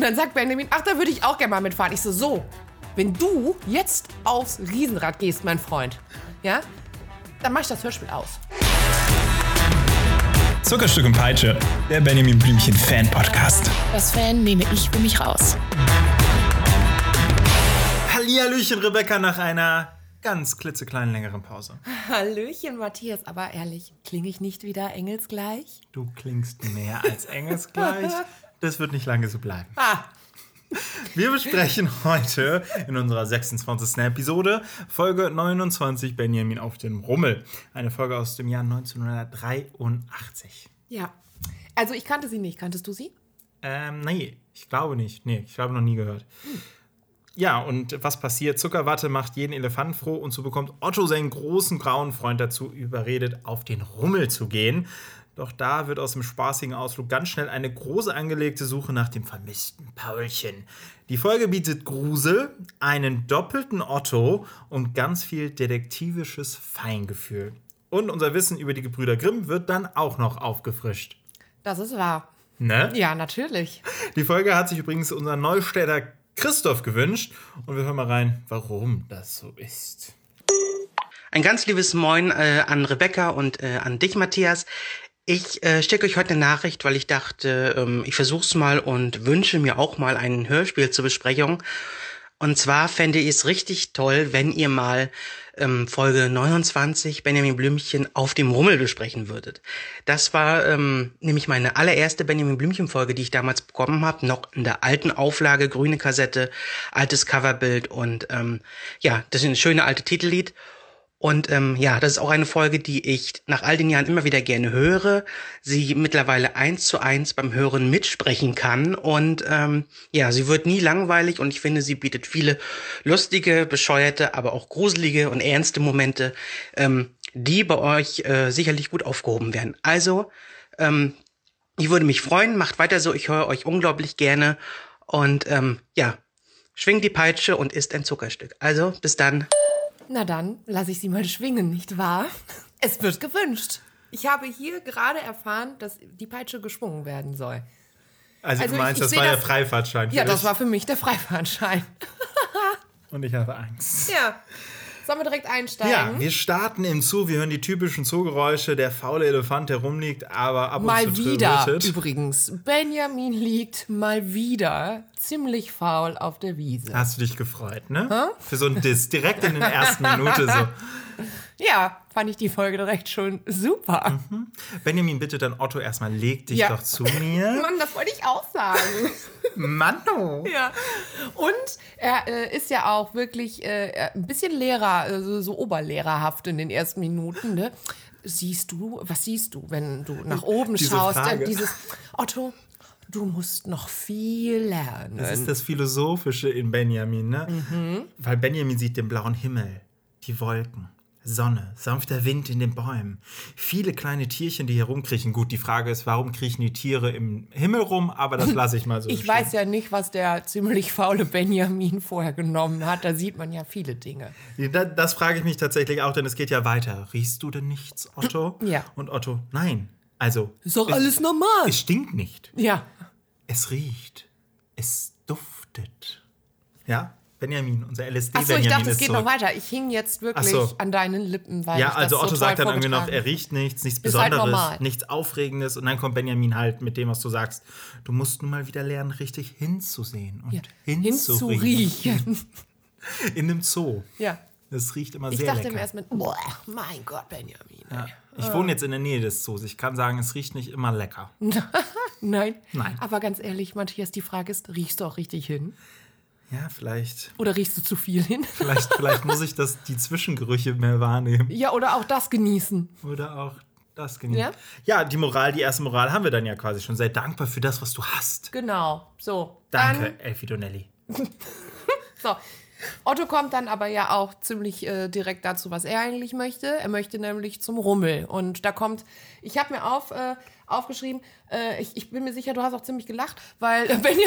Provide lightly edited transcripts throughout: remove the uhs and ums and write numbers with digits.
Und dann sagt Benjamin, ach, da würde ich auch gerne mal mitfahren. Ich so, wenn du jetzt aufs Riesenrad gehst, mein Freund, ja, dann mach ich das Hörspiel aus. Zuckerstück und Peitsche, der Benjamin Blümchen Fan-Podcast. Das Fan nehme ich für mich raus. Hallihallöchen, Rebecca, nach einer ganz klitzekleinen längeren Pause. Hallöchen, Matthias, aber ehrlich, klinge ich nicht wieder engelsgleich? Du klingst mehr als engelsgleich. Das wird nicht lange so bleiben. Wir besprechen heute in unserer 26. Episode Folge 29 Benjamin auf dem Rummel. Eine Folge aus dem Jahr 1983. Ja, also ich kannte sie nicht. Kanntest du sie? Nee, ich glaube nicht. Nee, ich habe noch nie gehört. Ja, und was passiert? Zuckerwatte macht jeden Elefanten froh und so bekommt Otto seinen großen grauen Freund dazu überredet, auf den Rummel zu gehen. Doch da wird aus dem spaßigen Ausflug ganz schnell eine große angelegte Suche nach dem vermissten Paulchen. Die Folge bietet Grusel, einen doppelten Otto und ganz viel detektivisches Feingefühl. Und unser Wissen über die Gebrüder Grimm wird dann auch noch aufgefrischt. Das ist wahr. Ne? Ja, natürlich. Die Folge hat sich übrigens unser Neustädter Christoph gewünscht. Und wir hören mal rein, warum das so ist. Ein ganz liebes Moin an Rebecca und an dich, Matthias. Ich stecke euch heute eine Nachricht, weil ich dachte, ich versuch's mal und wünsche mir auch mal ein Hörspiel zur Besprechung. Und zwar fände ich es richtig toll, wenn ihr mal Folge 29 Benjamin Blümchen auf dem Rummel besprechen würdet. Das war nämlich meine allererste Benjamin Blümchen-Folge, die ich damals bekommen habe. Noch in der alten Auflage, grüne Kassette, altes Coverbild und ja, das ist ein schönes alte Titellied. Und ja, das ist auch eine Folge, die ich nach all den Jahren immer wieder gerne höre, sie mittlerweile 1:1 beim Hören mitsprechen kann und ja, sie wird nie langweilig und ich finde, sie bietet viele lustige, bescheuerte, aber auch gruselige und ernste Momente, die bei euch sicherlich gut aufgehoben werden. Also, ich würde mich freuen, macht weiter so, ich höre euch unglaublich gerne und ja, schwingt die Peitsche und isst ein Zuckerstück. Also, bis dann. Na dann, lasse ich sie mal schwingen, nicht wahr? Es wird gewünscht. Ich habe hier gerade erfahren, dass die Peitsche geschwungen werden soll. Also du meinst, das war der Freifahrtschein? Ja, das war für mich der Freifahrtschein. Und ich habe Angst. Ja. Sollen wir direkt einsteigen? Ja, wir starten im Zoo. Wir hören die typischen Zoogeräusche. Der faule Elefant, der rumliegt, aber ab und mal zu wieder trötet. übrigens. Benjamin liegt mal wieder ziemlich faul auf der Wiese. Hast du dich gefreut, ne? Für so einen Diss. Direkt in der ersten Minute so. Ja, fand ich die Folge direkt schon super. Benjamin, bitte dann Otto erstmal, leg dich doch zu mir. Mann, das wollte ich auch sagen. Manno. Ja. Und er ist ja auch wirklich ein bisschen Lehrer, so oberlehrerhaft in den ersten Minuten, ne? Was siehst du, wenn du nach oben Diese schaust? Frage. Otto, du musst noch viel lernen. Das ist das Philosophische in Benjamin, ne? Weil Benjamin sieht den blauen Himmel, die Wolken, Sonne, sanfter Wind in den Bäumen. Viele kleine Tierchen, die hier rumkriechen. Gut, die Frage ist, warum kriechen die Tiere im Himmel rum? Aber das lasse ich mal so Ich stehen. weiß ja nicht, was der ziemlich faule Benjamin vorher genommen hat. Da sieht man ja viele Dinge. Das frage ich mich tatsächlich auch, denn es geht ja weiter. Riechst du denn nichts, Otto? Ja. Und Otto, nein. Also, Ist doch alles normal. es stinkt nicht. Ja. Es riecht. Es duftet. Ja? Benjamin, unser LSD-Benjamin Achso, ich dachte, es ist geht zurück. noch weiter. Ich hing jetzt wirklich Ach so. an deinen Lippen, weil Ja, ich das also so Otto toll sagt dann irgendwie noch, vorgetragen er riecht nichts Ist halt Besonderes, normal. nichts Aufregendes. Und dann kommt Benjamin halt mit dem, was du sagst. Du musst nun mal wieder lernen, richtig hinzusehen und Ja, hinzuriechen. hinzuriechen. In einem Zoo. Ja. Das riecht immer Ich sehr dachte lecker. im ersten Moment, boah, mein Gott, Benjamin. Ja. Ich wohne jetzt in der Nähe des Zoos. Ich kann sagen, es riecht nicht immer lecker. Nein. Nein. Aber ganz ehrlich, Matthias, die Frage ist, riechst du auch richtig hin? Ja, vielleicht Oder riechst du zu viel hin? muss ich die Zwischengerüche mehr wahrnehmen. Ja, oder auch das genießen. Oder auch das genießen. Ja? Ja, die erste Moral haben wir dann ja quasi schon. Sei dankbar für das, was du hast. Genau. So. Danke, Elfie Donnelly. So. Otto kommt dann aber ja auch ziemlich direkt dazu, was er eigentlich möchte. Er möchte nämlich zum Rummel. Und da kommt, ich habe mir aufgeschrieben, ich bin mir sicher, du hast auch ziemlich gelacht, weil Benjamin,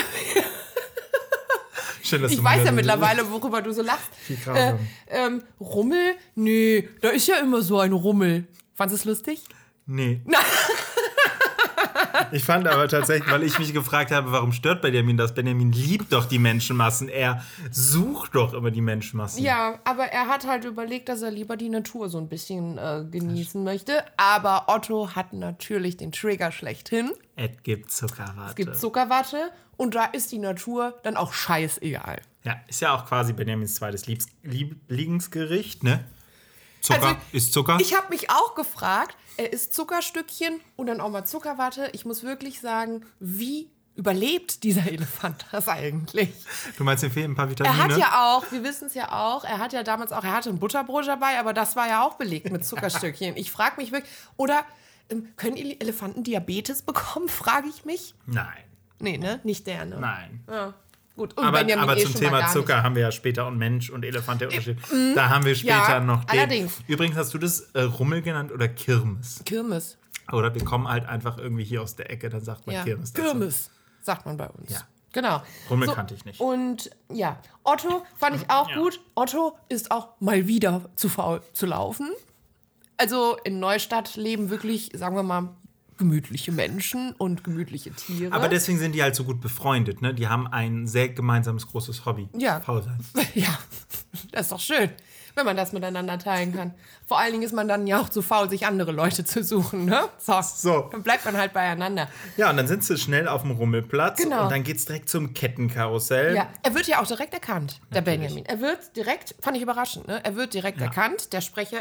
Schön, dass ich du weiß mal ja so- mittlerweile, worüber du so lachst. Viel grausam. Rummel? Nee, da ist ja immer so ein Rummel. Fandest du es lustig? Nee. Ich fand aber tatsächlich, weil ich mich gefragt habe, warum stört Benjamin das? Benjamin liebt doch die Menschenmassen. Er sucht doch immer die Menschenmassen. Ja, aber er hat halt überlegt, dass er lieber die Natur so ein bisschen genießen möchte. Aber Otto hat natürlich den Trigger schlechthin. Es gibt Zuckerwatte. Es gibt Zuckerwatte und da ist die Natur dann auch scheißegal. Ja, ist ja auch quasi Benjamins zweites Lieblingsgericht, ne? Zucker ist Zucker. Ich habe mich auch gefragt, er isst Zuckerstückchen und dann auch mal Zuckerwatte. Ich muss wirklich sagen, wie überlebt dieser Elefant das eigentlich? Du meinst, ihm fehlen ein paar Vitamine? Er hat ja auch, wir wissen es ja auch, er hat ja damals auch, er hatte ein Butterbrot dabei, aber das war ja auch belegt mit Zuckerstückchen. Ich frage mich wirklich, oder können Elefanten Diabetes bekommen, frage ich mich? Nein. Nee, ne? Nicht der, ne? Nein. Ja. Gut. Und Aber Benjamin zum schon Thema mal gar Zucker nicht. haben wir ja später und Mensch und Elefant der Unterschied. Da haben wir später Ja, noch den. allerdings. Übrigens hast du das Rummel genannt oder Kirmes? Kirmes. Oder wir kommen halt einfach irgendwie hier aus der Ecke, dann sagt man Ja. Kirmes dazu. Kirmes, sagt man bei uns. Ja. Genau. Rummel kannte ich nicht. Und ja, Otto fand ich auch gut. Otto ist auch mal wieder zu faul zu laufen. Also in Neustadt leben wirklich, sagen wir mal, gemütliche Menschen und gemütliche Tiere. Aber deswegen sind die halt so gut befreundet, ne? Die haben ein sehr gemeinsames großes Hobby. Ja. Faul sein. Ja, das ist doch schön, wenn man das miteinander teilen kann. Vor allen Dingen ist man dann ja auch zu faul, sich andere Leute zu suchen, ne? So. Dann bleibt man halt beieinander. Ja, und dann sind sie schnell auf dem Rummelplatz Genau. und dann geht's direkt zum Kettenkarussell. Ja, er wird ja auch direkt erkannt, der Benjamin. Er wird direkt, fand ich überraschend, ne? Er wird direkt erkannt. Der Sprecher,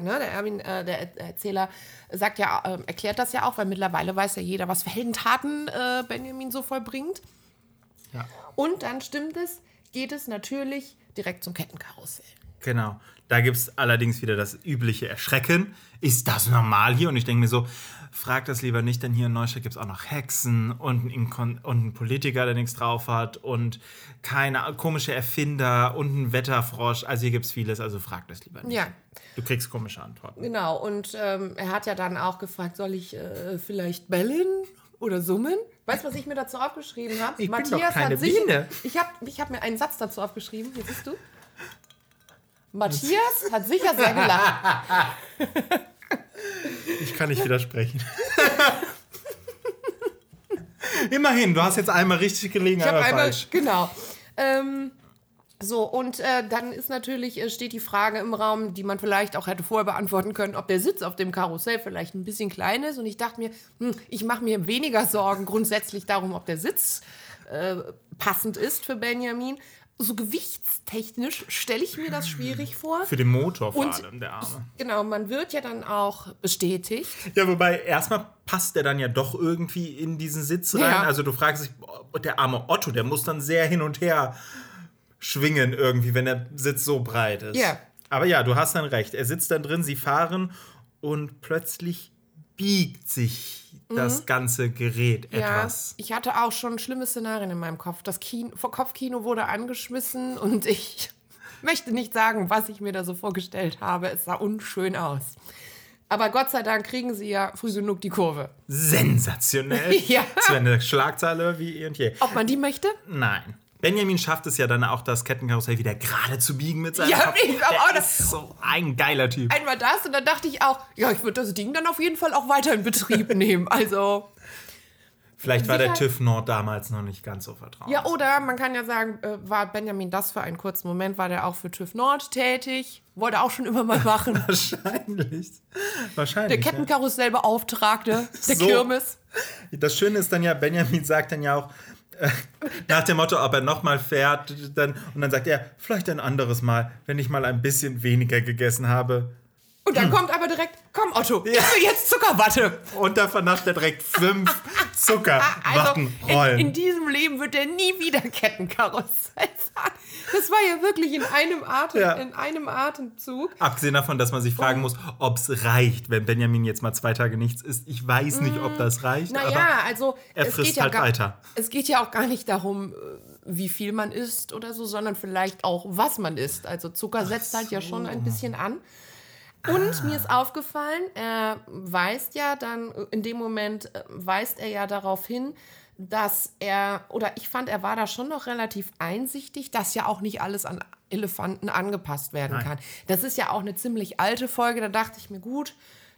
der Erzähler sagt ja, erklärt das ja auch, weil mittlerweile weiß ja jeder, was für Heldentaten Benjamin so vollbringt. Ja. Und dann geht es natürlich direkt zum Kettenkarussell. Genau. Da gibt es allerdings wieder das übliche Erschrecken. Ist das normal hier? Und ich denke mir so, frag das lieber nicht, denn hier in Neustadt gibt es auch noch Hexen und einen Politiker, der nichts drauf hat und keine komische Erfinder und einen Wetterfrosch. Also hier gibt es vieles, also frag das lieber nicht. Ja. Du kriegst komische Antworten. Genau, und er hat ja dann auch gefragt, soll ich vielleicht bellen oder summen? Weißt du, was ich mir dazu aufgeschrieben habe? Ich bin doch keine Biene. Ich hab mir einen Satz dazu aufgeschrieben, hier siehst du. Matthias hat sicher sehr gelacht. Ich kann nicht widersprechen. Immerhin, du hast jetzt einmal richtig gelegen, Ich habe einmal einmal, falsch. genau. So, und dann ist natürlich, steht die Frage im Raum, die man vielleicht auch hätte vorher beantworten können, ob der Sitz auf dem Karussell vielleicht ein bisschen klein ist. Und ich dachte mir, ich mache mir weniger Sorgen grundsätzlich darum, ob der Sitz passend ist für Benjamin. So gewichtstechnisch stelle ich mir das schwierig vor. Für den Motor vor Und- allem, der Arme. Genau, man wird ja dann auch bestätigt. Ja, wobei erstmal passt der dann ja doch irgendwie in diesen Sitz rein. Ja. Also du fragst dich, der arme Otto, der muss dann sehr hin und her schwingen irgendwie, wenn der Sitz so breit ist. Ja. Aber ja, du hast dann recht. Er sitzt dann drin, sie fahren und plötzlich biegt sich das ganze Gerät etwas. Ja, ich hatte auch schon schlimme Szenarien in meinem Kopf. Das Kopfkino wurde angeschmissen und ich möchte nicht sagen, was ich mir da so vorgestellt habe. Es sah unschön aus. Aber Gott sei Dank kriegen sie ja früh genug die Kurve. Sensationell. Ja. Das wäre eine Schlagzeile wie eh und je. Ob man die möchte? Nein. Benjamin schafft es ja dann auch, das Kettenkarussell wieder gerade zu biegen mit seinem Ja, Kopf. ich glaub auch, Der das- ist so ein geiler Typ. Einmal das und dann dachte ich auch, ja, ich würde das Ding dann auf jeden Fall auch weiter in Betrieb nehmen. Also, Vielleicht war der Sicher- TÜV Nord damals noch nicht ganz so vertraut. ja, oder man kann ja sagen, war Benjamin das für einen kurzen Moment, war der auch für TÜV Nord tätig, wollte auch schon immer mal machen. Wahrscheinlich. Der Wahrscheinlich. Kettenkarussellbeauftragte, der So. Kirmes. Ja. Das Schöne ist dann ja, Benjamin sagt dann ja auch, nach dem Motto, ob er nochmal fährt, und dann sagt er, vielleicht ein anderes Mal, wenn ich mal ein bisschen weniger gegessen habe. Und dann kommt aber direkt, komm Otto, ich will jetzt Zuckerwatte. Und da vernascht er direkt 5 Also Zuckerwattenrollen. in diesem Leben wird er nie wieder Kettenkarussell fahren. Das war ja wirklich in einem Atemzug. Abgesehen davon, dass man sich fragen muss, ob es reicht, wenn Benjamin jetzt mal 2 Tage nichts isst. Ich weiß nicht, ob das reicht, aber Naja, also er es frisst geht ja halt weiter. Es geht ja auch gar nicht darum, wie viel man isst oder so, sondern vielleicht auch, was man isst. Also Zucker setzt halt ja schon ein bisschen an. Und mir ist aufgefallen, er weist ja dann, in dem Moment weist er ja darauf hin, dass ich fand, er war da schon noch relativ einsichtig, dass ja auch nicht alles an Elefanten angepasst werden kann. Das ist ja auch eine ziemlich alte Folge, da dachte ich mir, gut,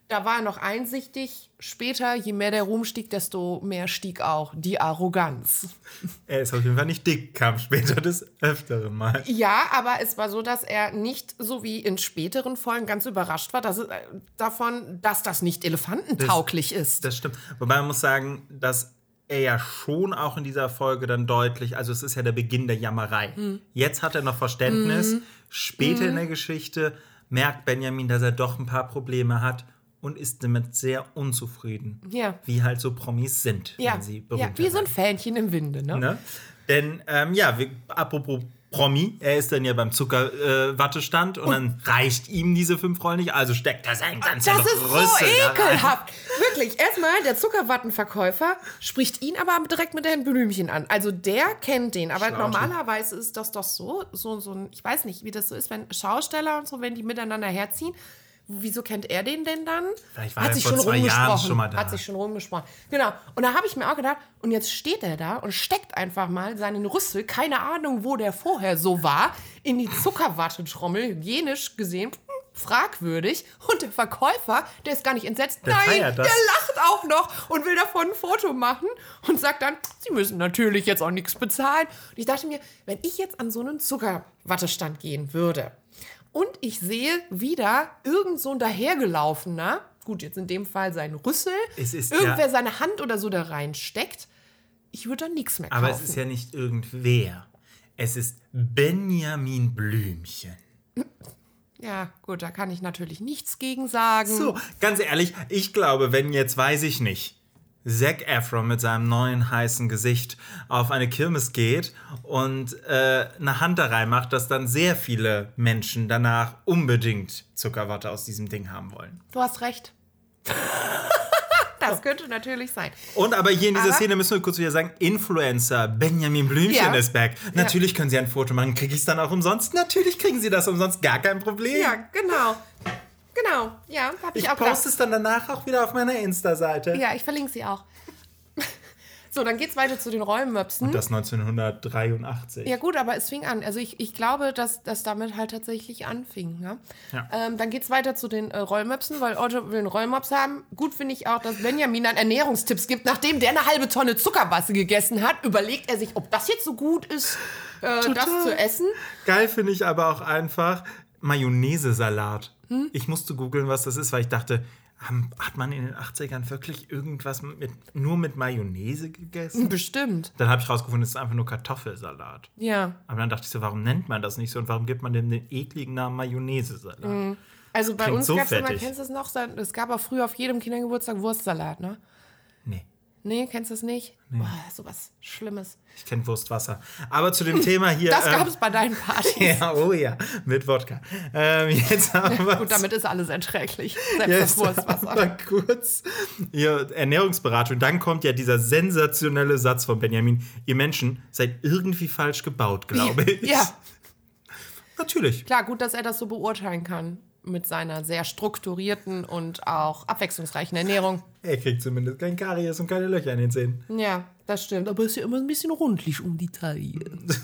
Da war er noch einsichtig. Später, je mehr der Ruhm stieg, desto mehr stieg auch die Arroganz. Er ist auf jeden Fall nicht dick, kam später des Öfteren mal. Ja, aber es war so, dass er nicht so wie in späteren Folgen ganz überrascht war, dass das nicht elefantentauglich ist. Das stimmt. Wobei man muss sagen, dass er ja schon auch in dieser Folge dann deutlich, also es ist ja der Beginn der Jammerei. Jetzt hat er noch Verständnis. Später in der Geschichte merkt Benjamin, dass er doch ein paar Probleme hat und ist damit sehr unzufrieden. Ja. Wie halt so Promis sind, Ja, wenn sie berühmt wie so ein werden. Fähnchen im Winde, ne? Ne? Denn, apropos Promi, er ist dann ja beim Zuckerwattestand und dann reicht ihm diese 5 Rollen nicht, also steckt er seinen ganzen Das ist so Rüssel da rein. ekelhaft. Wirklich, erstmal, der Zuckerwattenverkäufer spricht ihn aber direkt mit den Blümchen an. Also der kennt den, aber Schlau. normalerweise ist das doch so ein, ich weiß nicht, wie das so ist, wenn Schausteller und so, wenn die miteinander herziehen. Wieso kennt er den denn dann? Vielleicht war er vor 2 Jahren schon mal da. Hat sich schon rumgesprochen. Genau. Und da habe ich mir auch gedacht, und jetzt steht er da und steckt einfach mal seinen Rüssel, keine Ahnung, wo der vorher so war, in die Zuckerwattetrommel, hygienisch gesehen, fragwürdig. Und der Verkäufer, der ist gar nicht entsetzt. Der Nein, feiert der das. lacht auch noch und will davon ein Foto machen und sagt dann, Sie müssen natürlich jetzt auch nichts bezahlen. Und ich dachte mir, wenn ich jetzt an so einen Zuckerwattestand gehen würde, und ich sehe wieder irgend so ein dahergelaufener, gut, jetzt in dem Fall sein Rüssel, Es ist irgendwer ja- seine Hand oder so da reinsteckt, ich würde dann nichts mehr kaufen. Aber es ist ja nicht irgendwer. Es ist Benjamin Blümchen. Ja, gut, da kann ich natürlich nichts gegen sagen. So, ganz ehrlich, ich glaube, wenn jetzt, weiß ich nicht, Zac Efron mit seinem neuen heißen Gesicht auf eine Kirmes geht und eine Hand da reinmacht, dass dann sehr viele Menschen danach unbedingt Zuckerwatte aus diesem Ding haben wollen. Du hast recht. Das könnte natürlich sein. Und aber hier in dieser Aber- Szene müssen wir kurz wieder sagen, Influencer Benjamin Blümchen Ja. ist back. Natürlich können Sie ein Foto machen, kriege ich es dann auch umsonst? Natürlich kriegen Sie das umsonst, gar kein Problem. Ja, genau. Genau, ja, habe ich Ich auch gedacht. poste es dann danach auch wieder auf meiner Insta-Seite. Ja, ich verlinke sie auch. So, dann geht's weiter zu den Rollmöpsen. Das 1983. Ja gut, aber es fing an. Also ich glaube, dass das damit halt tatsächlich anfing. Ne? Ja. Dann geht's weiter zu den Rollmöpsen, weil Otto will einen Rollmops haben. Gut finde ich auch, dass Benjamin dann Ernährungstipps gibt. Nachdem der eine halbe Tonne Zuckerwatte gegessen hat, überlegt er sich, ob das jetzt so gut ist, das zu essen. Geil finde ich aber auch einfach Mayonnaise-Salat. Ich musste googeln, was das ist, weil ich dachte, hat man in den 80ern wirklich irgendwas nur mit Mayonnaise gegessen? Bestimmt. Dann habe ich rausgefunden, es ist einfach nur Kartoffelsalat. Ja. Aber dann dachte ich so, warum nennt man das nicht so und warum gibt man dem den ekligen Namen Mayonnaise-Salat? Also bei Klingt uns so gab es immer, fettig. kennst du es noch? Es gab auch früher auf jedem Kindergeburtstag Wurstsalat, ne? Nee, Nee, kennst du das nicht? Boah, sowas Schlimmes. ich kenne Wurstwasser. Aber zu dem Thema hier... Das gab es bei deinen Partys. ja, oh ja, mit Wodka. Jetzt haben wir Gut, damit ist alles erträglich. Selbst Jetzt das Wurstwasser. aber kurz ihr Ernährungsberatung. Dann kommt ja dieser sensationelle Satz von Benjamin. Ihr Menschen seid irgendwie falsch gebaut, glaube ich. Ja, Natürlich. klar, gut, dass er das so beurteilen kann. Mit seiner sehr strukturierten und auch abwechslungsreichen Ernährung. Er kriegt zumindest kein Karies und keine Löcher in den Zähnen. Ja, das stimmt. Aber ist ja immer ein bisschen rundlich um die Taille.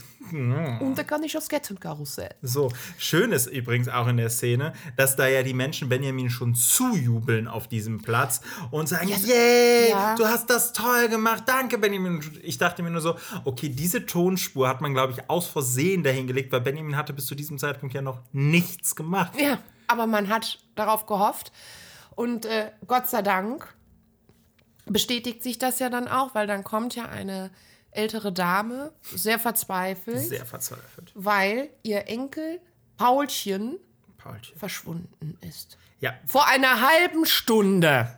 Und da kann ich aufs Kettenkarussell. So, schön ist übrigens auch in der Szene, dass da ja die Menschen Benjamin schon zujubeln auf diesem Platz und sagen, yay, ja. du hast das toll gemacht, danke Benjamin. Ich dachte mir nur so, okay, diese Tonspur hat man, glaube ich, aus Versehen dahingelegt, weil Benjamin hatte bis zu diesem Zeitpunkt ja noch nichts gemacht. Ja, aber man hat darauf gehofft. Und Gott sei Dank bestätigt sich das ja dann auch, weil dann kommt ja eine ältere Dame, sehr verzweifelt, Sehr verzweifelt. weil ihr Enkel Paulchen Paulchen. verschwunden ist. Ja, Vor einer halben Stunde.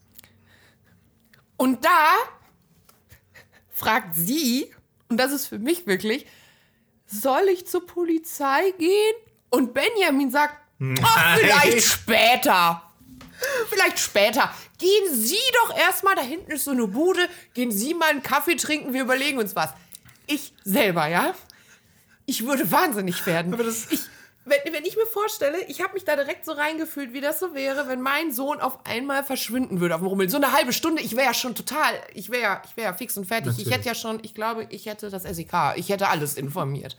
Und da fragt sie, und das ist für mich wirklich, soll ich zur Polizei gehen? Und Benjamin sagt, ach, vielleicht später. Vielleicht später. Gehen Sie doch erstmal, da hinten ist so eine Bude, gehen Sie mal einen Kaffee trinken, wir überlegen uns was. Ich selber, ja? Ich würde wahnsinnig werden. Aber das- Wenn ich mir vorstelle, ich habe mich da direkt so reingefühlt, wie das so wäre, wenn mein Sohn auf einmal verschwinden würde auf dem Rummel. So eine halbe Stunde, ich wäre ja schon total, ich wäre ja fix und fertig. Natürlich. Ich hätte ja schon, ich glaube, ich hätte das SEK, ich hätte alles informiert.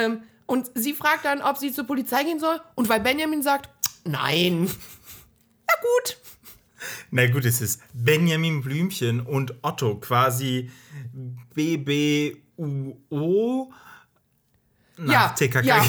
Und sie fragt dann, ob sie zur Polizei gehen soll. Und weil Benjamin sagt, nein, da gut. Na gut, es ist Benjamin Blümchen und Otto, quasi BBUO nach TKKG. Ja,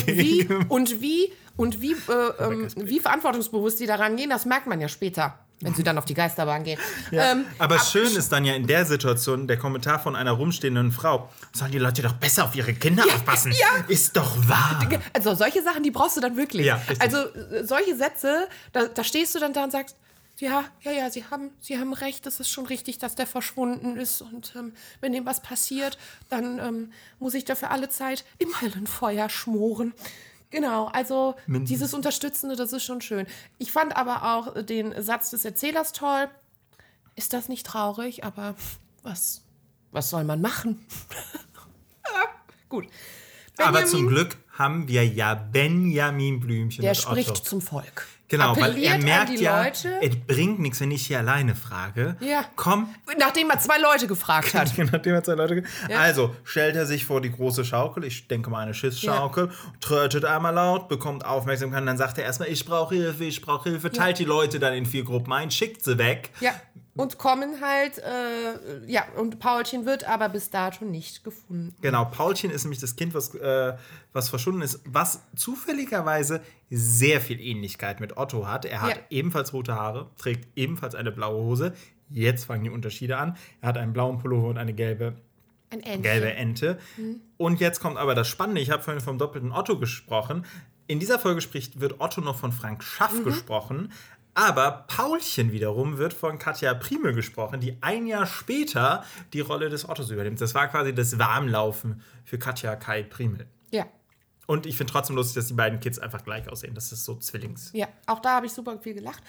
und wie verantwortungsbewusst die daran gehen, das merkt man ja später, wenn sie dann auf die Geisterbahn gehen. Ja, aber schön ist dann ja in der Situation der Kommentar von einer rumstehenden Frau. Sollen die Leute doch besser auf ihre Kinder aufpassen? Ja. Ist doch wahr. Also solche Sachen, die brauchst du dann wirklich. Ja, richtig. Also solche Sätze, da stehst du dann da und sagst, ja, Sie haben recht, es ist schon richtig, dass der verschwunden ist. Und wenn ihm was passiert, dann muss ich dafür alle Zeit im Höllenfeuer schmoren. Genau, also dieses Unterstützende, das ist schon schön. Ich fand aber auch den Satz des Erzählers toll. Ist das nicht traurig? Aber was soll man machen? Gut. Aber zum Glück haben wir ja Benjamin Blümchen Der und spricht Otto. zum Volk. Genau, weil Appelliert er an merkt die ja, Leute. es bringt nichts, wenn ich hier alleine frage. Ja. Komm. Nachdem er 2 Leute gefragt hat. Nachdem er 2 Leute Ja. Also stellt er sich vor die große Schaukel, ich denke mal eine Schissschaukel, trötet einmal laut, bekommt Aufmerksamkeit und dann sagt er erstmal, ich brauche Hilfe, teilt die Leute dann in 4 Gruppen ein, schickt sie weg. Ja, und kommen halt, und Paulchen wird aber bis dato nicht gefunden. Genau, Paulchen ist nämlich das Kind, was verschwunden ist, was zufälligerweise sehr viel Ähnlichkeit mit Otto hat. Er hat ebenfalls rote Haare, trägt ebenfalls eine blaue Hose. Jetzt fangen die Unterschiede an. Er hat einen blauen Pullover und eine gelbe Ente. Und jetzt kommt aber das Spannende. Ich habe vorhin vom doppelten Otto gesprochen. In dieser Folge wird Otto noch von Frank Schaff gesprochen. Aber Paulchen wiederum wird von Katja Priemel gesprochen, die ein Jahr später die Rolle des Ottos übernimmt. Das war quasi das Warmlaufen für Katja Kai Priemel. Ja. Und ich finde trotzdem lustig, dass die beiden Kids einfach gleich aussehen. Das ist so Zwillings. Ja, auch da habe ich super viel gelacht.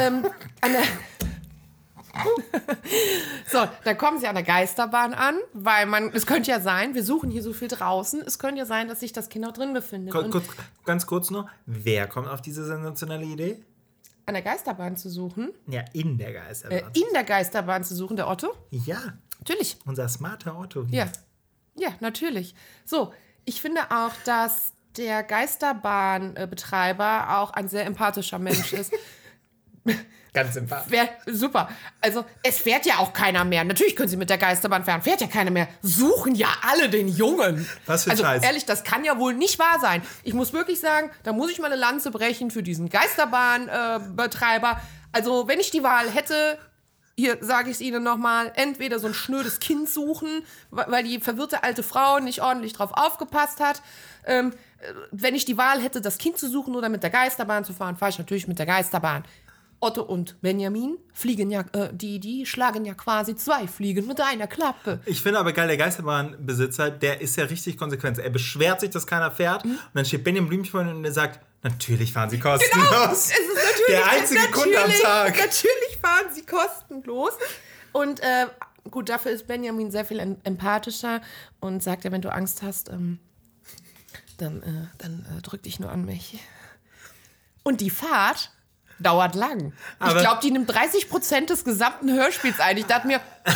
So, dann kommen sie an der Geisterbahn an, weil es könnte ja sein, wir suchen hier so viel draußen, es könnte ja sein, dass sich das Kind auch drin befindet. Ganz kurz noch, wer kommt auf diese sensationelle Idee? An der Geisterbahn zu suchen? Ja, in der Geisterbahn. In der Geisterbahn zu suchen, der Otto? Ja. Natürlich. Unser smarter Otto. Ja. Ja, natürlich. So, ich finde auch, dass der Geisterbahnbetreiber auch ein sehr empathischer Mensch ist. Ganz sympathisch. Super. Also, es fährt ja auch keiner mehr. Natürlich können sie mit der Geisterbahn fahren. Fährt ja keiner mehr. Suchen ja alle den Jungen. Was für Also, Scheiß. ehrlich, das kann ja wohl nicht wahr sein. Ich muss wirklich sagen, da muss ich mal eine Lanze brechen für diesen Geisterbahnbetreiber. Also, wenn ich die Wahl hätte, hier sage ich es Ihnen nochmal, entweder so ein schnödes Kind suchen, weil die verwirrte alte Frau nicht ordentlich drauf aufgepasst hat. Wenn ich die Wahl hätte, das Kind zu suchen oder mit der Geisterbahn zu fahren, fahre ich natürlich mit der Geisterbahn. Otto und Benjamin fliegen ja, die schlagen ja quasi 2 Fliegen mit einer Klappe. Ich finde aber geil, der Geisterbahnbesitzer, der ist ja richtig konsequent. Er beschwert sich, dass keiner fährt. Und dann steht Benjamin Blümchen vor ihm und er sagt, natürlich fahren sie kostenlos. Genau, es ist natürlich, der einzige Kunde am Tag. Natürlich fahren sie kostenlos. Und gut, dafür ist Benjamin sehr viel empathischer und sagt ja, wenn du Angst hast, dann drück dich nur an mich. Und die Fahrt dauert lang. Aber ich glaube, die nimmt 30% des gesamten Hörspiels ein. Ich dachte mir,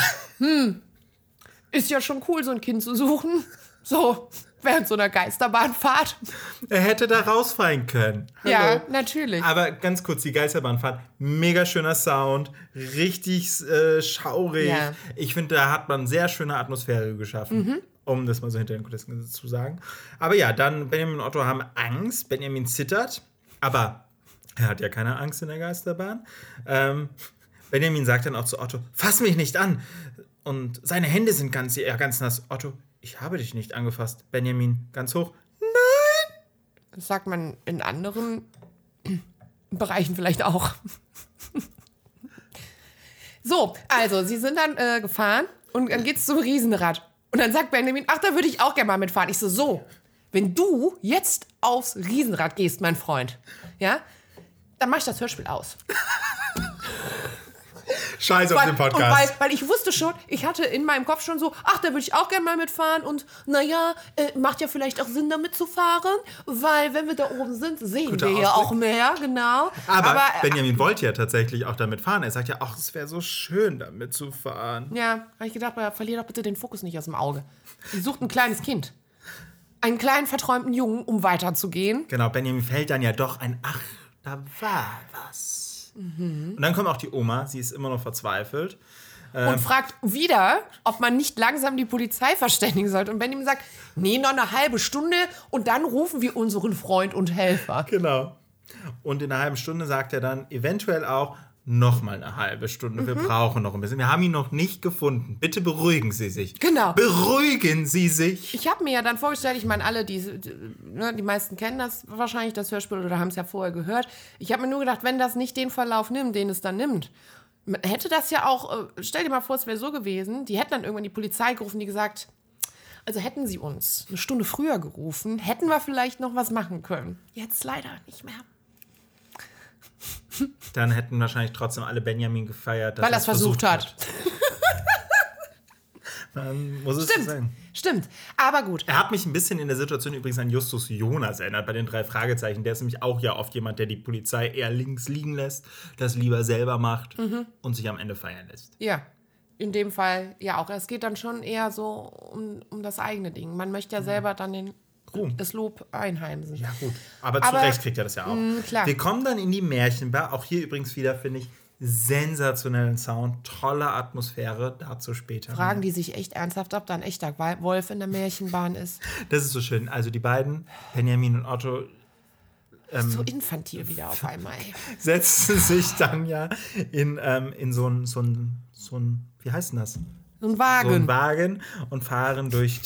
ist ja schon cool, so ein Kind zu suchen. So, während so einer Geisterbahnfahrt. Er hätte da rausfallen können. Hallo. Ja, natürlich. Aber ganz kurz, die Geisterbahnfahrt, mega schöner Sound, richtig schaurig. Ja. Ich finde, da hat man sehr schöne Atmosphäre geschaffen. Um das mal so hinter den Kulissen zu sagen. Aber ja, dann Benjamin und Otto haben Angst. Benjamin zittert, aber er hat ja keine Angst in der Geisterbahn. Benjamin sagt dann auch zu Otto, fass mich nicht an. Und seine Hände sind ganz nass. Otto, ich habe dich nicht angefasst. Benjamin, ganz hoch. Nein! Das sagt man in anderen Bereichen vielleicht auch. So, also, sie sind dann gefahren und dann geht's zum Riesenrad. Und dann sagt Benjamin, ach, da würde ich auch gerne mal mitfahren. Ich so, wenn du jetzt aufs Riesenrad gehst, mein Freund, ja, dann mach ich das Hörspiel aus. Scheiß auf den Podcast. Und weil ich wusste schon, ich hatte in meinem Kopf schon so, ach, da würde ich auch gerne mal mitfahren und naja, macht ja vielleicht auch Sinn, da mitzufahren, weil wenn wir da oben sind, sehen Guter wir ja Ausblick. auch mehr, genau. Aber Benjamin wollte ja tatsächlich auch damit fahren. Er sagt ja, ach, es wäre so schön, damit zu fahren. Ja, habe ich gedacht, verlier doch bitte den Fokus nicht aus dem Auge. Sie sucht ein kleines Kind. Einen kleinen, verträumten Jungen, um weiterzugehen. Genau, Benjamin fällt dann ja doch ein, ach, da war was. Und dann kommt auch die Oma, sie ist immer noch verzweifelt. Und fragt wieder, ob man nicht langsam die Polizei verständigen sollte. Und Benjamin sagt, nee, noch eine halbe Stunde und dann rufen wir unseren Freund und Helfer. Genau. Und in einer halben Stunde sagt er dann eventuell auch, noch mal eine halbe Stunde, wir brauchen noch ein bisschen. Wir haben ihn noch nicht gefunden. Bitte beruhigen Sie sich. Genau. Beruhigen Sie sich. Ich habe mir ja dann vorgestellt, ich meine, alle, die meisten kennen das wahrscheinlich, das Hörspiel, oder haben es ja vorher gehört. Ich habe mir nur gedacht, wenn das nicht den Verlauf nimmt, den es dann nimmt, hätte das ja auch, stell dir mal vor, es wäre so gewesen, die hätten dann irgendwann die Polizei gerufen, die gesagt, also hätten sie uns eine Stunde früher gerufen, hätten wir vielleicht noch was machen können. Jetzt leider nicht mehr. Dann hätten wahrscheinlich trotzdem alle Benjamin gefeiert, dass Weil er es versucht hat. Dann muss es so sein. Stimmt, aber gut. Er hat mich ein bisschen in der Situation übrigens an Justus Jonas erinnert, bei den 3 Fragezeichen. Der ist nämlich auch ja oft jemand, der die Polizei eher links liegen lässt, das lieber selber macht und sich am Ende feiern lässt. Ja, in dem Fall ja auch. Es geht dann schon eher so um das eigene Ding. Man möchte ja selber dann das Lob einheimsen. Ja, gut. Aber zu Recht kriegt er das ja auch. Klar. Wir kommen dann in die Märchenbar. Auch hier übrigens wieder, finde ich, sensationellen Sound, tolle Atmosphäre. Dazu später. Fragen die sich echt ernsthaft, ob da ein echter Wolf in der Märchenbahn ist. Das ist so schön. Also die beiden, Benjamin und Otto, So infantil wieder auf einmal. setzen sich dann ja in so ein, wie heißt denn das? So ein Wagen. So einen Wagen und fahren durch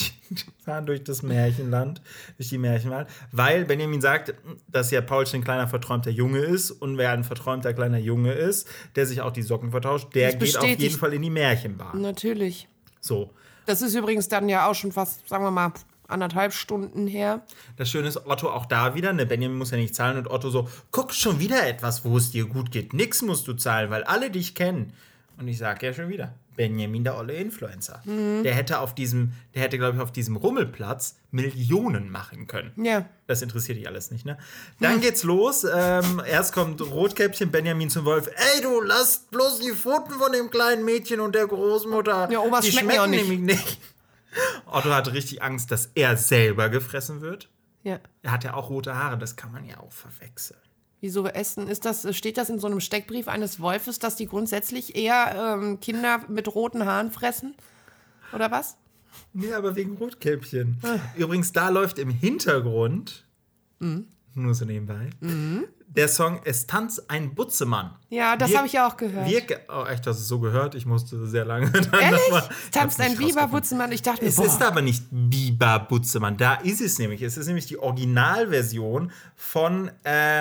das Märchenland, durch die Märchenwelt, weil Benjamin sagt, dass ja Paulchen ein kleiner verträumter Junge ist und wer ein verträumter kleiner Junge ist, der sich auch die Socken vertauscht, der geht auf jeden Fall in die Märchenbahn. Natürlich. So. Das ist übrigens dann ja auch schon fast, sagen wir mal, 1,5 Stunden her. Das Schöne ist, Otto auch da wieder, ne, Benjamin muss ja nicht zahlen und Otto so, guck, schon wieder etwas, wo es dir gut geht, nix musst du zahlen, weil alle dich kennen. Und ich sage ja schon wieder, Benjamin, der olle Influencer. Der hätte, glaube ich, auf diesem Rummelplatz Millionen machen können. Ja. Das interessiert dich alles nicht, ne? Dann geht's los. Erst kommt Rotkäppchen, Benjamin zum Wolf. Ey, du, lass bloß die Pfoten von dem kleinen Mädchen und der Großmutter. Ja, Omas die schmecken ja auch nicht. nämlich nicht. Otto hatte richtig Angst, dass er selber gefressen wird. Ja. Er hat ja auch rote Haare, das kann man ja auch verwechseln. Wieso essen? Steht das in so einem Steckbrief eines Wolfes, dass die grundsätzlich eher Kinder mit roten Haaren fressen? Oder was? Nee, aber wegen Rotkäppchen. Übrigens, da läuft im Hintergrund, nur so nebenbei, der Song Es tanzt ein Butzemann. Ja, das habe ich ja auch gehört. Oh, echt, hast du es so gehört? Ich musste sehr lange. Ehrlich? Es tanzt ein Biber-Butzemann. Ich dachte mir, Es ist aber nicht Biber Butzemann. Da ist es nämlich. Es ist nämlich die Originalversion von,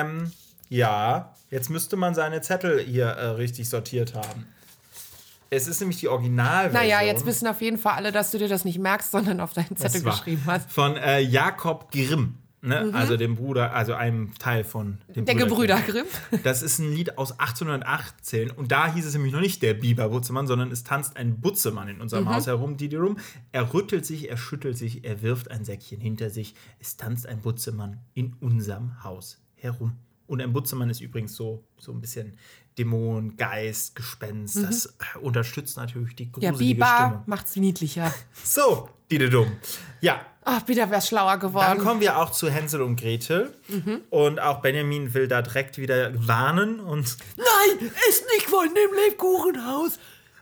jetzt müsste man seine Zettel hier richtig sortiert haben. Es ist nämlich die Originalversion. Naja, jetzt wissen auf jeden Fall alle, dass du dir das nicht merkst, sondern auf deinen Zettel geschrieben hast. Von Jakob Grimm. Ne? Also dem Bruder, also einem Teil von dem Der Gebrüder Grimm. Das ist ein Lied aus 1818 und da hieß es nämlich noch nicht der Biber Butzemann, sondern es tanzt ein Butzemann in unserem Haus herum, Didirum. Er rüttelt sich, er schüttelt sich, er wirft ein Säckchen hinter sich. Es tanzt ein Butzemann in unserem Haus herum. Und ein Butzemann ist übrigens so ein bisschen Dämon, Geist, Gespenst. Das unterstützt natürlich die gruselige Biber Stimmung. macht's niedlicher. So, Didedum. Ja. Ach, wieder wär's schlauer geworden. Dann kommen wir auch zu Hänsel und Gretel. Und auch Benjamin will da direkt wieder warnen. Und Nein, ist nicht von dem Lebkuchenhaus.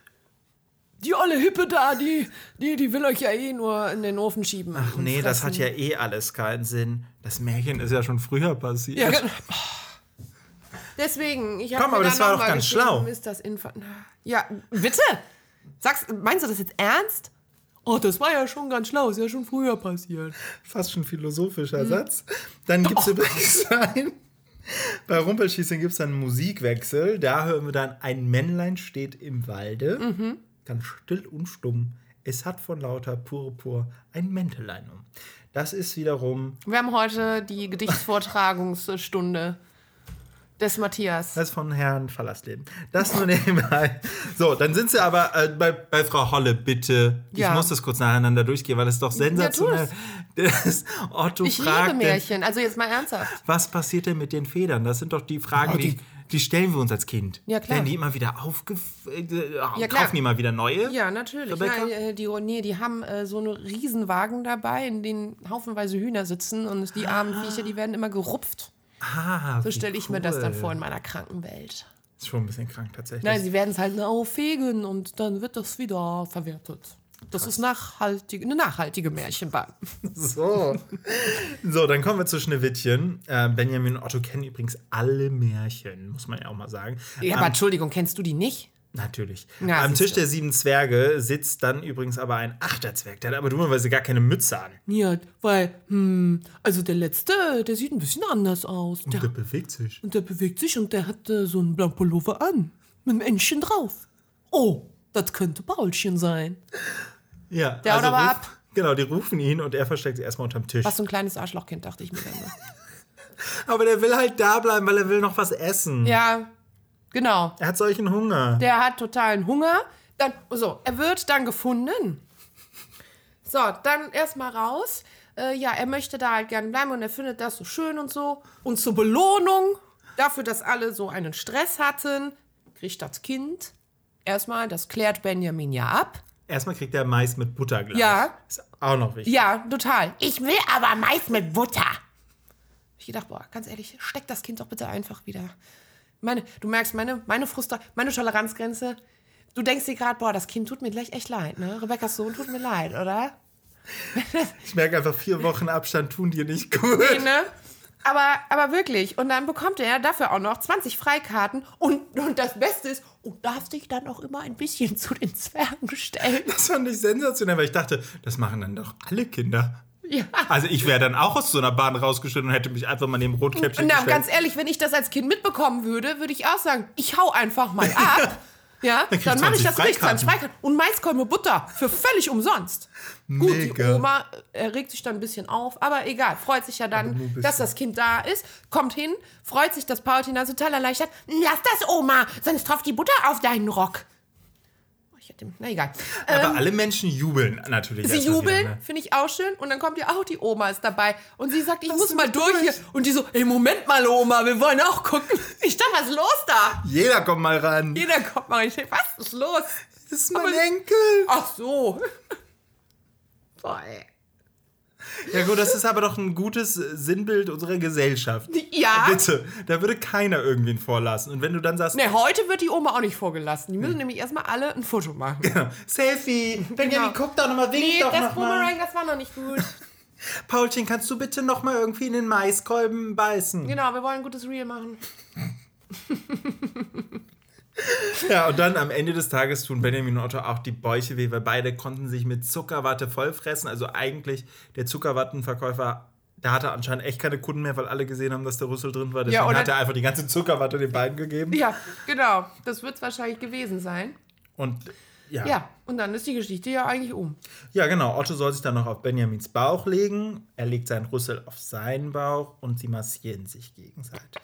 Die olle Hippe da, die will euch ja eh nur in den Ofen schieben. ach und nee, das fressen. hat ja eh alles keinen Sinn. Das Märchen ist ja schon früher passiert. Ja, genau. Deswegen, ich habe Komm, aber das war doch ganz schlau. Ist das ja, bitte? Meinst du das jetzt ernst? Oh, das war ja schon ganz schlau, ist ja schon früher passiert. Fast schon philosophischer Satz. Dann gibt es übrigens bei Rumpelschießen gibt es dann einen Musikwechsel. Da hören wir dann, ein Männlein steht im Walde, ganz still und stumm. Es hat von lauter Purpur ein Mäntelein um. Das ist wiederum... Wir haben heute die Gedichtsvortragungsstunde des Matthias. Das ist von Herrn Verlassleben. Das nur nebenbei. So, dann sind sie aber bei Frau Holle, bitte. Ja. Ich muss das kurz nacheinander durchgehen, weil das ist doch sensationell. Otto Ich liebe fragt, Märchen, also jetzt mal ernsthaft. was passiert denn mit den Federn? Das sind doch die Fragen, die stellen wir uns als Kind. Ja, klar. Werden die immer wieder klar. kaufen die immer wieder neue? Ja, natürlich. Rebecca? Ja, die haben so einen Riesenwagen dabei, in denen haufenweise Hühner sitzen und die armen Viecher, die werden immer gerupft. Ah, So wie stelle ich mir das dann cool. vor in meiner kranken Welt. Ist schon ein bisschen krank tatsächlich. Nein, sie werden es halt auffegen und dann wird das wieder verwertet. Das ist eine nachhaltige Märchenbahn. So, dann kommen wir zu Schneewittchen. Benjamin und Otto kennen übrigens alle Märchen, muss man ja auch mal sagen. Ja, aber Entschuldigung, kennst du die nicht? Natürlich. Ja, Am Tisch siehste. der 7 Zwerge sitzt dann übrigens aber ein 8. Zwerg. Der hat aber dummerweise gar keine Mütze an. Ja, weil, also der Letzte, der sieht ein bisschen anders aus. Und der bewegt sich. Und der bewegt sich und der hat so einen blauen Pullover an. Mit einem Entchen drauf. Oh, das könnte Paulchen sein. Ja, Der haut aber ab. Genau, die rufen ihn und er versteckt sich erstmal unterm Tisch. Was so ein kleines Arschlochkind, dachte ich mir dann. Aber der will halt da bleiben, weil er will noch was essen. Ja, genau. Er hat solchen Hunger. Der hat totalen Hunger. Dann, er wird dann gefunden. So, dann erstmal raus. Er möchte da halt gerne bleiben und er findet das so schön und so. Und zur Belohnung dafür, dass alle so einen Stress hatten, kriegt das Kind erstmal, das klärt Benjamin ja ab. Erstmal kriegt er Mais mit Butterglas. Ja. Ist auch noch wichtig. Ja, total. Ich will aber Mais mit Butter. Ich gedacht, ganz ehrlich, steck das Kind doch bitte einfach wieder. Du merkst, meine Toleranzgrenze. Du denkst dir gerade, das Kind tut mir gleich echt leid, ne? Rebekkas Sohn tut mir leid, oder? Ich merke einfach, 4 Wochen Abstand tun dir nicht gut. Nee, ne? Aber wirklich. Und dann bekommt er dafür auch noch 20 Freikarten. Und das Beste ist, darfst dich dann auch immer ein bisschen zu den Zwergen stellen. Das fand ich sensationell, weil ich dachte, das machen dann doch alle Kinder. Ja. Also ich wäre dann auch aus so einer Bahn rausgestellt und hätte mich einfach mal neben Rotkäppchen Na, gestellt. ganz ehrlich, wenn ich das als Kind mitbekommen würde, würde ich auch sagen, ich hau einfach mal ab. Ja, dann mache ich das richtig, 20 Freikarten. Und Maiskolben mit Butter für völlig umsonst. Gut, die Oma regt sich dann ein bisschen auf, aber egal, freut sich ja dann, dass das Kind da ist, kommt hin, freut sich, dass Paulchen da total erleichtert. Lass das, Oma, sonst tropft die Butter auf deinen Rock. Na egal. Aber alle Menschen jubeln natürlich. Sie erstmal jubeln, wieder, ne? finde ich auch schön. Und dann kommt ja auch die Oma ist dabei. Und sie sagt, ich muss mal durch hier. Und die so, ey, Moment mal, Oma, wir wollen auch gucken. Ich dachte, was ist los da? Jeder kommt mal ran. Jeder kommt mal. Ich denke, was ist los? Das ist mein Enkel. Ach so. Boah, ey. Ja gut, das ist aber doch ein gutes Sinnbild unserer Gesellschaft. Ja. Bitte, da würde keiner irgendwen vorlassen. Und wenn du dann sagst, Ne, heute wird die Oma auch nicht vorgelassen. Die müssen nämlich erstmal alle ein Foto machen. genau, Selfie, Benjamin, guck doch nochmal, wink Nee, doch das nochmal. Boomerang, das war noch nicht gut. Paulchen, kannst du bitte nochmal irgendwie in den Maiskolben beißen? Genau, wir wollen ein gutes Reel machen. Ja, und dann am Ende des Tages tun Benjamin und Otto auch die Bäuche weh, weil beide konnten sich mit Zuckerwatte vollfressen. Also eigentlich der Zuckerwattenverkäufer, der hatte anscheinend echt keine Kunden mehr, weil alle gesehen haben, dass der Rüssel drin war. Deswegen hat er einfach die ganze Zuckerwatte den beiden gegeben. Ja, genau. Das wird es wahrscheinlich gewesen sein. Und Ja, und dann ist die Geschichte ja eigentlich um. Ja, genau. Otto soll sich dann noch auf Benjamins Bauch legen. Er legt seinen Rüssel auf seinen Bauch und sie massieren sich gegenseitig.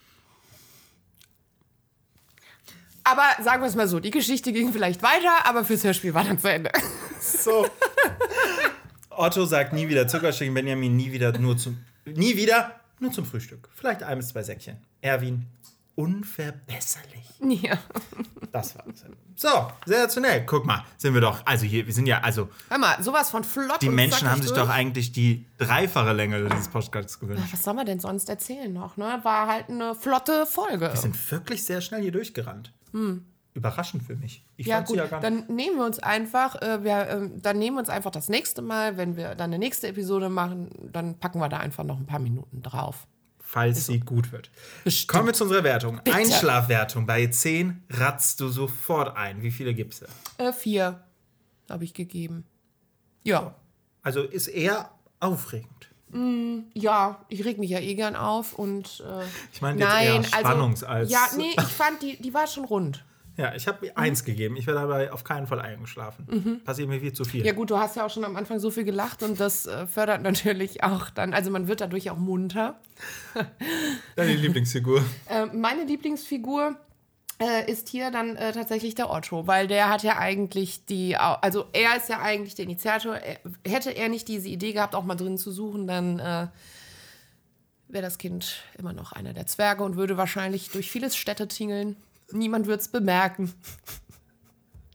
Aber sagen wir es mal so, die Geschichte ging vielleicht weiter, aber fürs Hörspiel war dann zu Ende. So. Otto sagt nie wieder Zuckerstückchen, Benjamin nie wieder nur zum Frühstück. Vielleicht 1 bis 2 Säckchen. Erwin, unverbesserlich. Ja. Das war es. So, sensationell. Guck mal, sind wir doch, also hier, wir sind ja, also Hör mal, sowas von flott die und Menschen haben zackig sich durch. doch eigentlich die 3-fache Länge dieses Podcasts gewünscht. Was soll man denn sonst erzählen noch, ne? War halt eine flotte Folge. Wir sind wirklich sehr schnell hier durchgerannt. Überraschend für mich. Ich Ja fand sie gut, ja gar nicht. dann nehmen wir uns einfach, das nächste Mal, wenn wir dann eine nächste Episode machen, dann packen wir da einfach noch ein paar Minuten drauf. Falls sie gut wird. Bestimmt. Kommen wir zu unserer Wertung. Bitte. Einschlafwertung. Bei 10 ratzt du sofort ein. Wie viele gibst du? 4 habe ich gegeben. Ja. Also ist eher aufregend. Ja, ich reg mich ja eh gern auf und Ich meine jetzt eher Spannungs als... Ja, nee, ich fand, die war schon rund. Ja, ich habe 1 gegeben. Ich wäre dabei auf keinen Fall eingeschlafen. Passiert mir viel zu viel. Ja gut, du hast ja auch schon am Anfang so viel gelacht und das fördert natürlich auch dann, also man wird dadurch auch munter. Deine Lieblingsfigur. Meine Lieblingsfigur ist hier dann tatsächlich der Otto, weil der hat ja eigentlich also er ist ja eigentlich der Initiator. Hätte er nicht diese Idee gehabt, auch mal drin zu suchen, dann wäre das Kind immer noch einer der Zwerge und würde wahrscheinlich durch vieles Städte tingeln. Niemand würde es bemerken.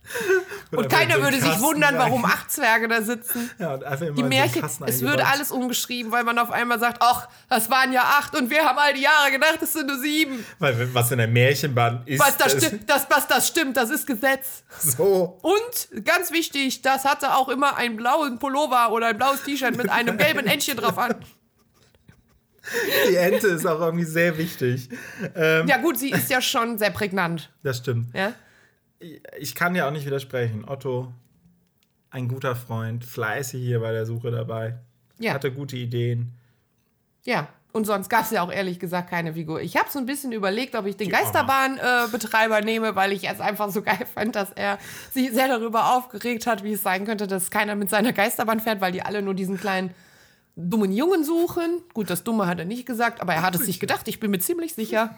Und keiner würde sich wundern, warum 8 Zwerge da sitzen. Ja, und einfach immer Die Märchen, es würde alles umgeschrieben, weil man auf einmal sagt, ach, das waren ja 8 und wir haben all die Jahre gedacht, es sind nur 7. Weil was in der Märchenbahn ist. Das stimmt, das ist Gesetz. So. Und, ganz wichtig, das hatte auch immer einen blauen Pullover oder ein blaues T-Shirt mit einem gelben Entchen drauf an. Die Ente ist auch irgendwie sehr wichtig. Ja gut, sie ist ja schon sehr prägnant. Das stimmt. Ja? Ich kann ja auch nicht widersprechen. Otto, ein guter Freund, fleißig hier bei der Suche dabei. Ja. Hatte gute Ideen. Ja, und sonst gab es ja auch ehrlich gesagt keine Figur. Ich habe so ein bisschen überlegt, ob ich den Geisterbahnbetreiber nehme, weil ich es einfach so geil fand, dass er sich sehr darüber aufgeregt hat, wie es sein könnte, dass keiner mit seiner Geisterbahn fährt, weil die alle nur diesen kleinen dummen Jungen suchen. Gut, das Dumme hat er nicht gesagt, aber er hat es sich gedacht. Ich bin mir ziemlich sicher.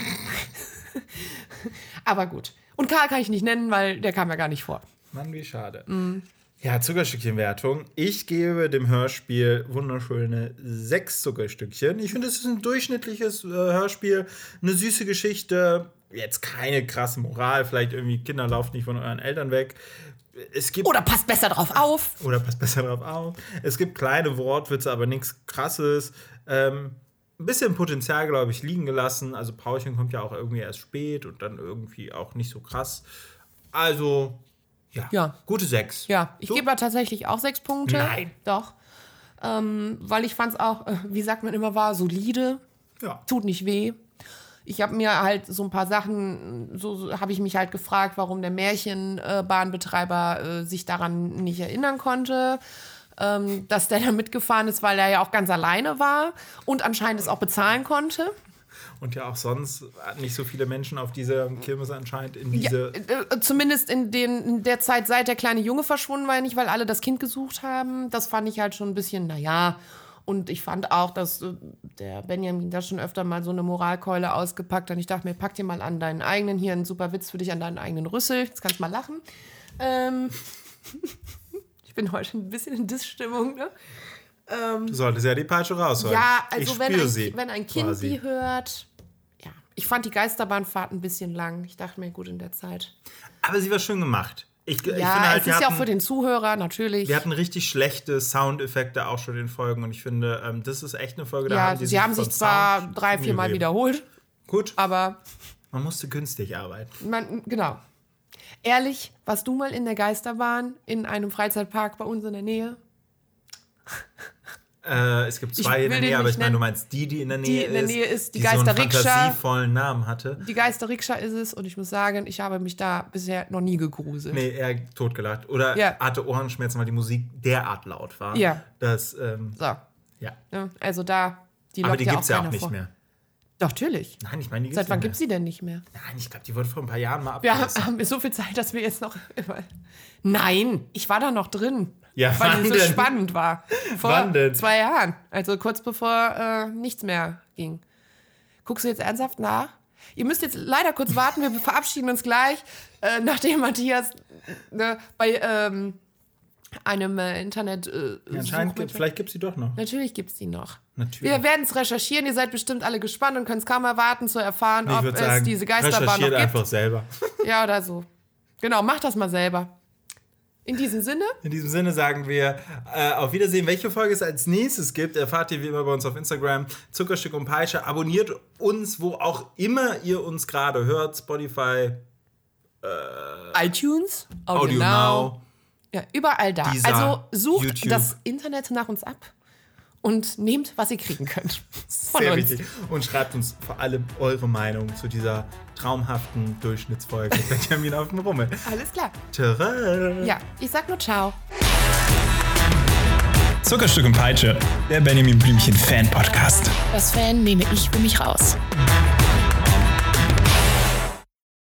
Aber gut. Und Karl kann ich nicht nennen, weil der kam ja gar nicht vor. Mann, wie schade. Ja, Zuckerstückchenwertung. Ich gebe dem Hörspiel wunderschöne 6 Zuckerstückchen. Ich finde, es ist ein durchschnittliches Hörspiel. Eine süße Geschichte. Jetzt keine krasse Moral. Vielleicht irgendwie Kinder lauft nicht von euren Eltern weg. Oder passt besser drauf auf. Es gibt kleine Wortwitze, aber nichts Krasses. Ein bisschen Potenzial, glaube ich, liegen gelassen. Also Paulchen kommt ja auch irgendwie erst spät und dann irgendwie auch nicht so krass. Also, ja. Gute 6. Ja, ich gebe da tatsächlich auch 6 Punkte. Nein. Doch. Weil ich fand es auch, wie sagt man immer, war solide. Ja. Tut nicht weh. Ich habe mir halt so ein paar Sachen, so habe ich mich halt gefragt, warum der Märchenbahnbetreiber sich daran nicht erinnern konnte. Dass der da mitgefahren ist, weil er ja auch ganz alleine war und anscheinend es auch bezahlen konnte. Und ja auch sonst nicht so viele Menschen auf dieser Kirmes anscheinend in diese... Ja, zumindest in der Zeit, seit der kleine Junge verschwunden war, ja nicht, weil alle das Kind gesucht haben. Das fand ich halt schon ein bisschen, naja. Und ich fand auch, dass der Benjamin da schon öfter mal so eine Moralkeule ausgepackt hat. Und ich dachte mir, pack dir mal an deinen eigenen, hier ein super Witz für dich, an deinen eigenen Rüssel. Jetzt kannst du mal lachen. Ich bin heute ein bisschen in Diss-Stimmung, ne? Du solltest ja die Peitsche rausholen. Ja, also wenn ein Kind quasi die hört. Ja, ich fand die Geisterbahnfahrt ein bisschen lang. Ich dachte mir, gut, in der Zeit. Aber sie war schön gemacht. Ich finde halt, es ist ja auch für den Zuhörer natürlich. Wir hatten richtig schlechte Soundeffekte auch schon in den Folgen. Und ich finde, das ist echt eine Folge, ja, sie haben sich zwar 3-4 Mal wiederholt. Gut. Aber man musste günstig arbeiten. Genau. Ehrlich, warst du mal in der Geisterbahn in einem Freizeitpark bei uns in der Nähe? Es gibt 2 in der Nähe, aber ich meine, du meinst die in der Nähe ist. Die in der Nähe ist die Geisterrikscha. So einen fantasievollen Namen hatte. Die Geisterrikscha ist es und ich muss sagen, ich habe mich da bisher noch nie gegruselt. Nee, eher totgelacht. Oder hatte Ohrenschmerzen, weil die Musik derart laut war. Ja. Das, so. Ja. Also da, die aber lockt die ja gibt's auch ja keiner auch nicht vor. mehr. Doch, natürlich. Nein, ich meine, die gibt's Seit wann gibt es sie denn nicht mehr? Nein, ich glaube, die wurde vor ein paar Jahren mal Wir abgerissen. haben so viel Zeit, dass wir jetzt noch... Nein, ich war da noch drin. Ja, weil die so spannend war. Vor Wann denn? 2 Jahren. Also kurz bevor nichts mehr ging. Guckst du jetzt ernsthaft nach? Ihr müsst jetzt leider kurz warten. Wir verabschieden uns gleich, nachdem Matthias bei einem Internet... anscheinend vielleicht gibt es sie doch noch. Natürlich gibt es die noch. Natürlich. Wir werden es recherchieren. Ihr seid bestimmt alle gespannt und könnt es kaum erwarten zu erfahren, ob es sagen, diese Geisterbahn noch recherchiert gibt. einfach selber. Ja, oder so. Genau, macht das mal selber. In diesem Sinne? In diesem Sinne sagen wir auf Wiedersehen. Welche Folge es als nächstes gibt, erfahrt ihr wie immer bei uns auf Instagram. Zuckerstück und Peitsche. Abonniert uns, wo auch immer ihr uns gerade hört. Spotify, iTunes, Audio Now. Ja, überall da. Deezer, also sucht YouTube. das Internet nach uns ab und nehmt, was ihr kriegen könnt. Von Sehr uns. wichtig. Und schreibt uns vor allem eure Meinung zu dieser traumhaften Durchschnittsfolge mit Benjamin auf dem Rummel. Alles klar. Tada. Ja, ich sag nur ciao. Zuckerstück und Peitsche, der Benjamin Blümchen Fan-Podcast. Das Fan nehme ich für mich raus.